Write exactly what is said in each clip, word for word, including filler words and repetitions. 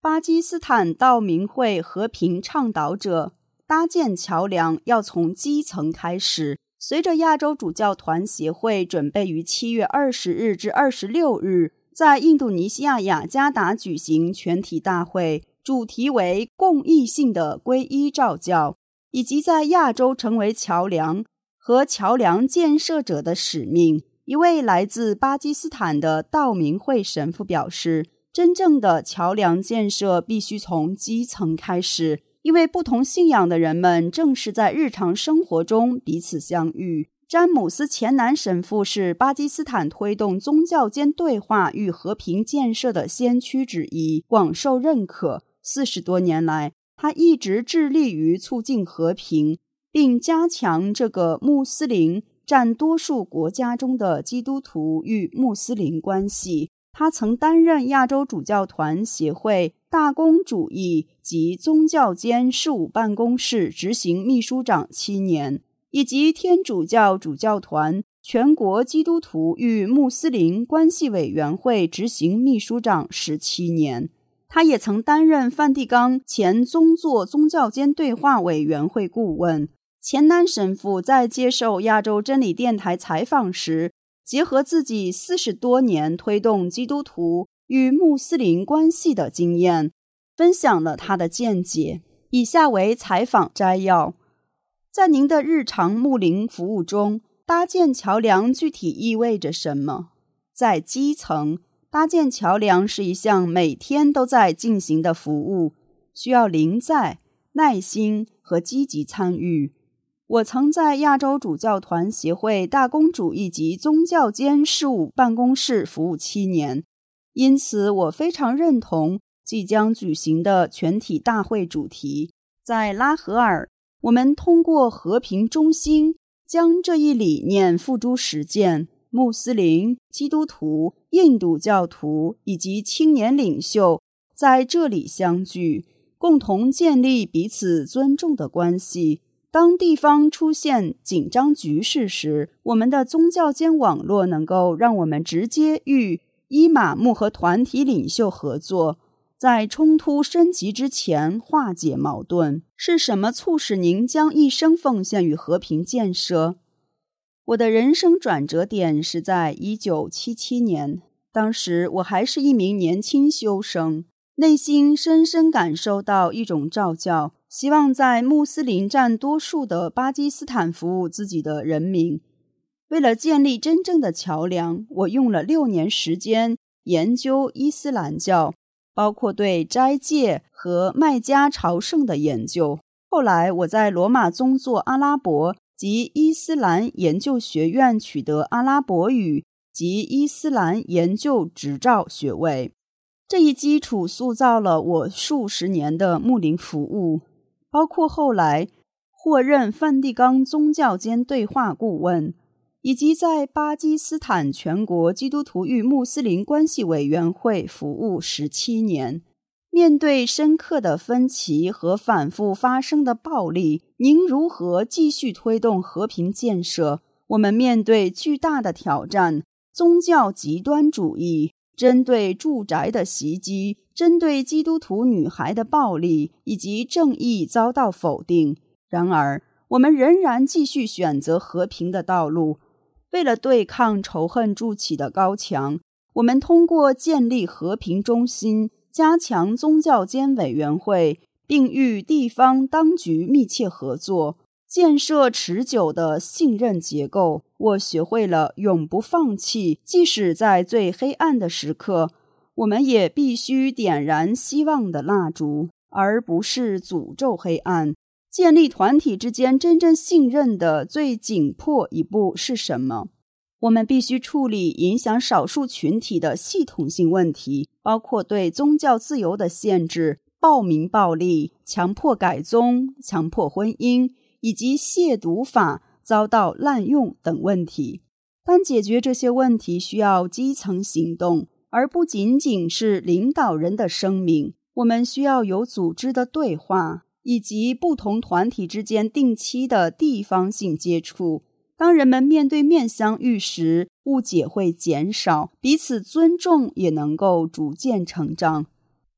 巴基斯坦道明会和平倡导者，搭建桥梁要从基层开始。随着亚洲主教团协会准备于七月二十日至二十六日在印度尼西亚雅加达举行全体大会，主题为公益性的皈依召教，以及在亚洲成为桥梁和桥梁建设者的使命。一位来自巴基斯坦的道明会神父表示，真正的桥梁建设必须从基层开始，因为不同信仰的人们正是在日常生活中彼此相遇。詹姆斯·钱南神父是巴基斯坦推动宗教间对话与和平建设的先驱之一，广受认可。四十多年来，他一直致力于促进和平，并加强这个穆斯林占多数国家中的基督徒与穆斯林关系。他曾担任亚洲主教团协会大公主义及宗教间事务办公室执行秘书长七年，以及天主教主教团全国基督徒与穆斯林关系委员会执行秘书长十七年。他也曾担任梵蒂冈前宗座宗教间对话委员会顾问。钱南神父在接受亚洲真理电台采访时，结合自己四十多年推动基督徒与穆斯林关系的经验，分享了他的见解。以下为采访摘要。在您的日常牧灵服务中，搭建桥梁具体意味着什么？在基层，搭建桥梁是一项每天都在进行的服务，需要临在、耐心和积极参与。我曾在亚洲主教团协会大公主义及宗教间事务办公室服务七年，因此我非常认同即将举行的全体大会主题。在拉合尔，我们通过和平中心将这一理念付诸实践。穆斯林、基督徒、印度教徒以及青年领袖在这里相聚，共同建立彼此尊重的关系。当地方出现紧张局势时，我们的宗教间网络能够让我们直接与伊玛目和团体领袖合作，在冲突升级之前化解矛盾。是什么促使您将一生奉献于和平建设？我的人生转折点是在一九七七年，当时我还是一名年轻修生，内心深深感受到一种召叫，希望在穆斯林占多数的巴基斯坦服务自己的人民。为了建立真正的桥梁，我用了六年时间研究伊斯兰教，包括对斋戒和麦加朝圣的研究。后来我在罗马宗座阿拉伯及伊斯兰研究学院取得阿拉伯语及伊斯兰研究执照学位。这一基础塑造了我数十年的牧灵服务，包括后来获任梵蒂冈宗教间对话顾问，以及在巴基斯坦全国基督徒与穆斯林关系委员会服务十七年。面对深刻的分歧和反复发生的暴力，您如何继续推动和平建设？我们面对巨大的挑战，宗教极端主义、针对住宅的袭击、针对基督徒女孩的暴力以及正义遭到否定。然而，我们仍然继续选择和平的道路。为了对抗仇恨筑起的高墙，我们通过建立和平中心，加强宗教间委员会，并与地方当局密切合作，建设持久的信任结构。我学会了永不放弃，即使在最黑暗的时刻，我们也必须点燃希望的蜡烛，而不是诅咒黑暗。建立团体之间真正信任的最紧迫一步是什么？我们必须处理影响少数群体的系统性问题，包括对宗教自由的限制、暴民暴力、强迫改宗、强迫婚姻以及亵渎法遭到滥用等问题。但解决这些问题需要基层行动，而不仅仅是领导人的声明。我们需要有组织的对话，以及不同团体之间定期的地方性接触。当人们面对面相遇时，误解会减少，彼此尊重也能够逐渐成长。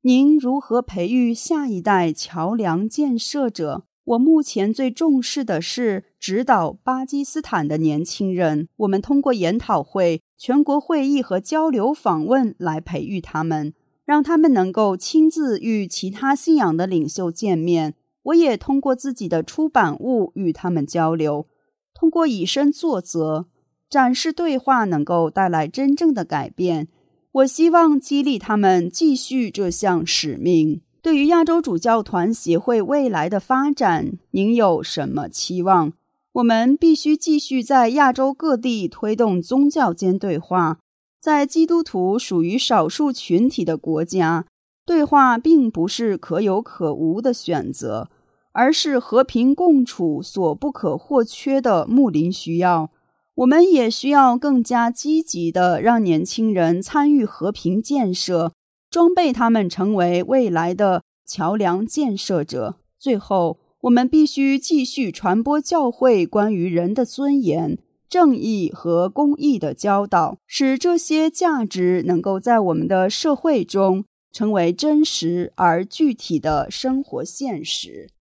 您如何培育下一代桥梁建设者？我目前最重视的是指导巴基斯坦的年轻人。我们通过研讨会、全国会议和交流访问来培育他们，让他们能够亲自与其他信仰的领袖见面。我也通过自己的出版物与他们交流，通过以身作则，展示对话能够带来真正的改变。我希望激励他们继续这项使命。对于亚洲主教团协会未来的发展，您有什么期望？我们必须继续在亚洲各地推动宗教间对话。在基督徒属于少数群体的国家，对话并不是可有可无的选择，而是和平共处所不可或缺的睦邻需要。我们也需要更加积极地让年轻人参与和平建设，装备他们成为未来的桥梁建设者。最后，我们必须继续传播教会关于人的尊严、正义和公义的教导，使这些价值能够在我们的社会中成为真实而具体的生活现实。